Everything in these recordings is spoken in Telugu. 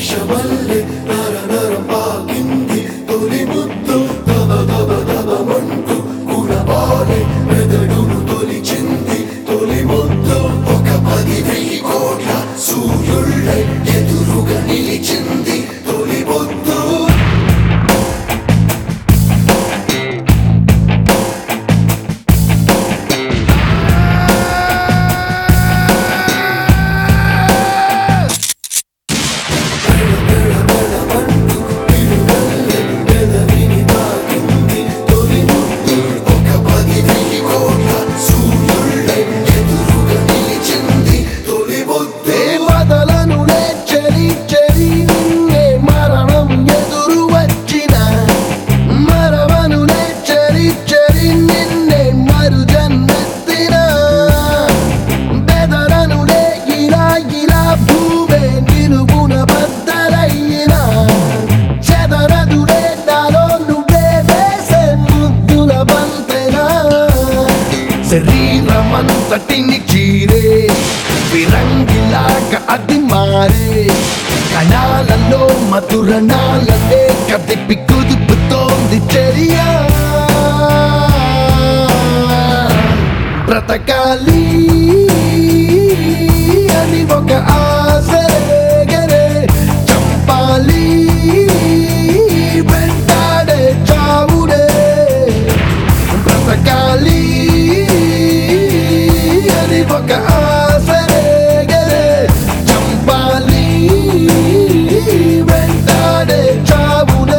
విషమల్లె నర నరం పాకింది తొలి ముద్దు దబ దబ దబమంటూ కురబాలే మెదడును తొలిచింది తొలి ముద్దు ఒక 10,000 కోట్ల సూర్యుళ్ళై ఎదురుగా నిలిచింది తొలి ముద్దు శరీరమంతటిని చీరే విరంగిలాగా అది మారే కణాలలో మధురణాలనే కదిపి కుదుపుతోంది చర్య బ్రతకాలి అని ఒక ఆశ రేగరే చంపాలి వెంటాడే చావుడే బ్రతకాలి ఒక ఆశ రేగరే చంపాలి వెంటాడే చావుడే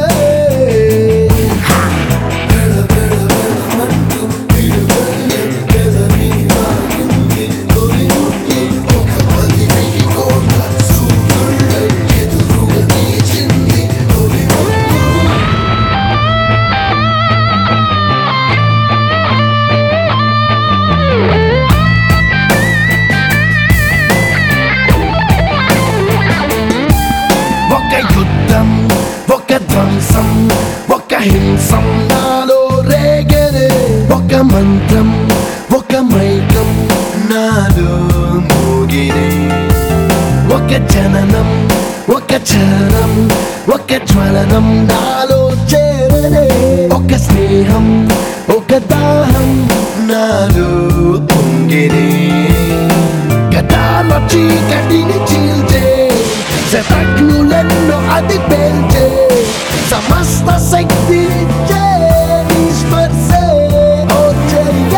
యుద్ధం ఒక ధ్వంసం ఒక హింసం నాలో రేగరే ఒక మంత్రం ఒక మైకం నాలో మోగిరే ఒక జననం ఒక చరణం ఒక జ్వలనం నాలో చేరనే ఒక స్నేహం ఒక దాహం నాలో పొంగిరే గతాల చీకటిని చీల్చే శతజ్ఞులెన్నో అది పేల్చే సమస్త శక్తి స్పర్శే ఓ చర్య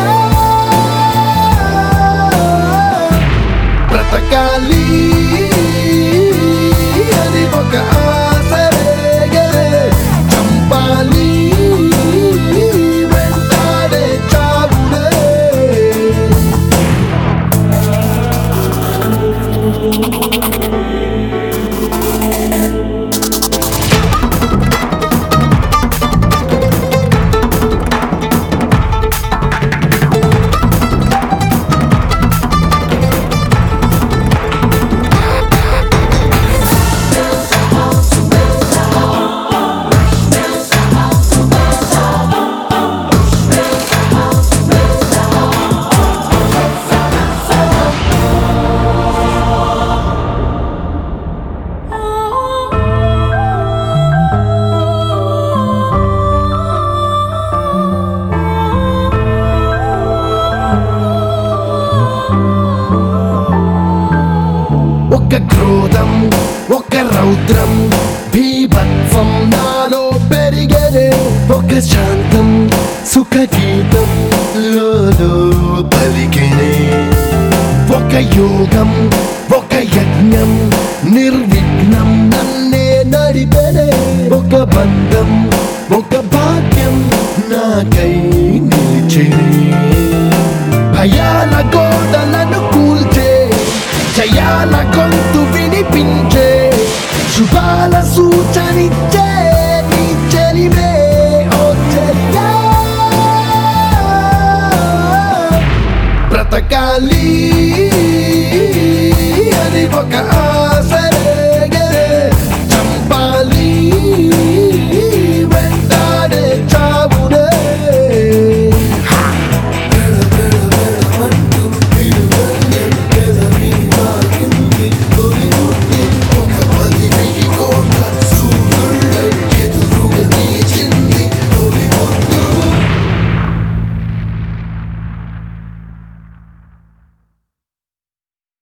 బ్రతకాలి అది ఒక ఆశ రేగరే చంపాలి వెంటాడే చావుడే ఒక క్రోధం ఒక రౌద్రం భీభత్సం నాలో పెరిగరే ఒక శాంతం సుఖ గీతం లోలో పలికెనే ఒక యోగం